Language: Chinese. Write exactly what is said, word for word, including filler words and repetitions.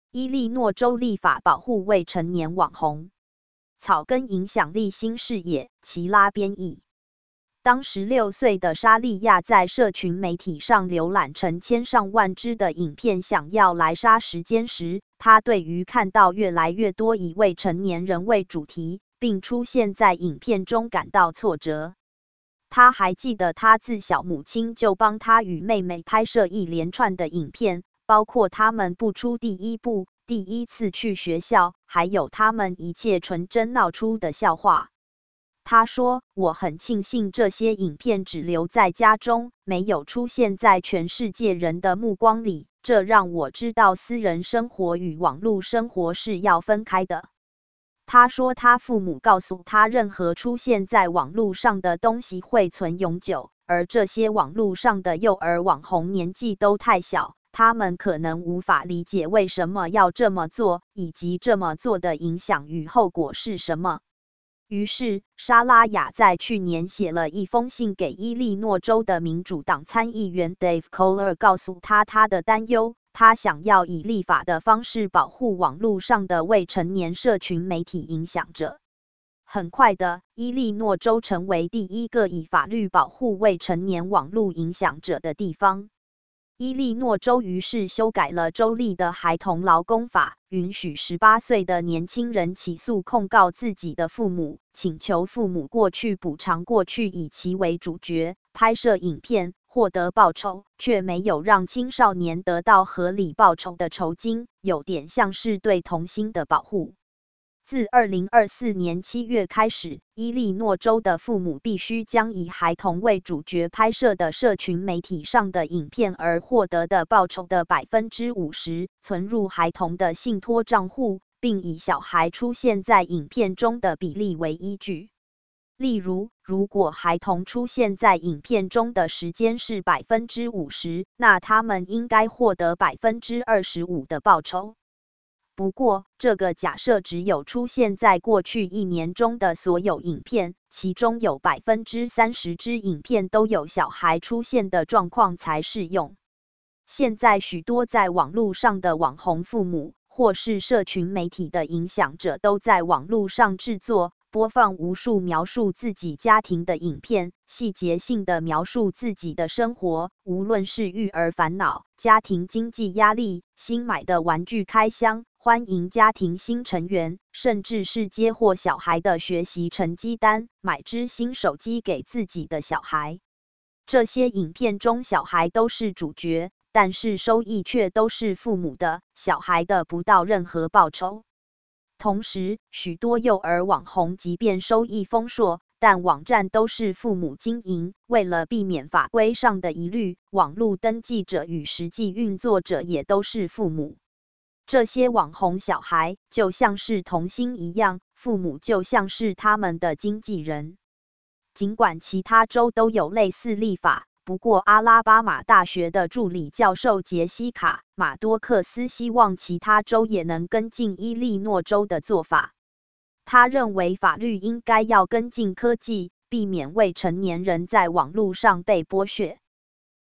伊利诺州立法保护未成年网红。草根影响力新视野，齐拉编译。当十六岁的莎莉亚在社群媒体上浏览成千上万支的影片，想要来杀时间时，她对于看到越来越多以未成年人为主题，并出现在影片中感到挫折。她还记得她自小母亲就帮她与妹妹拍摄一连串的影片，包括他们步出第一步、第一次去学校，还有他们一切纯真闹出的笑话。他说：“我很庆幸这些影片只留在家中，没有出现在全世界人的目光里，这让我知道私人生活与网络生活是要分开的。”他说他父母告诉他，任何出现在网络上的东西会存永久，而这些网络上的幼儿网红年纪都太小，他们可能无法理解为什么要这么做，以及这么做的影响与后果是什么。于是，莎拉雅在去年写了一封信给伊利诺州的民主党参议员 Dave Kohler， 告诉他他的担忧。他想要以立法的方式保护网络上的未成年社群媒体影响者。很快的，伊利诺州成为第一个以法律保护未成年网络影响者的地方。伊利诺州于是修改了州立的孩童劳工法，允许十八岁的年轻人起诉控告自己的父母，请求父母过去补偿过去以其为主角拍摄影片获得报酬，却没有让青少年得到合理报酬的酬金，有点像是对童星的保护。自二零二四年七月开始，伊利诺州的父母必须将以孩童为主角拍摄的社群媒体上的影片而获得的报酬的 百分之五十 存入孩童的信托账户，并以小孩出现在影片中的比例为依据。例如，如果孩童出现在影片中的时间是 百分之五十， 那他们应该获得 百分之二十五 的报酬。不过，这个假设只有出现在过去一年中的所有影片，其中有 百分之三十 支影片都有小孩出现的状况才适用。现在许多在网络上的网红父母，或是社群媒体的影响者，都在网络上制作、播放无数描述自己家庭的影片，细节性的描述自己的生活，无论是育儿烦恼、家庭经济压力、新买的玩具开箱、欢迎家庭新成员，甚至是接获小孩的学习成绩单，买只新手机给自己的小孩。这些影片中小孩都是主角，但是收益却都是父母的，小孩的不到任何报酬。同时，许多幼儿网红即便收益丰硕，但网站都是父母经营，为了避免法规上的疑虑，网络登记者与实际运作者也都是父母。这些网红小孩就像是童星一样，父母就像是他们的经纪人。尽管其他州都有类似立法，不过阿拉巴马大学的助理教授杰西卡·马多克斯希望其他州也能跟进伊利诺州的做法。他认为法律应该要跟进科技，避免未成年人在网络上被剥削。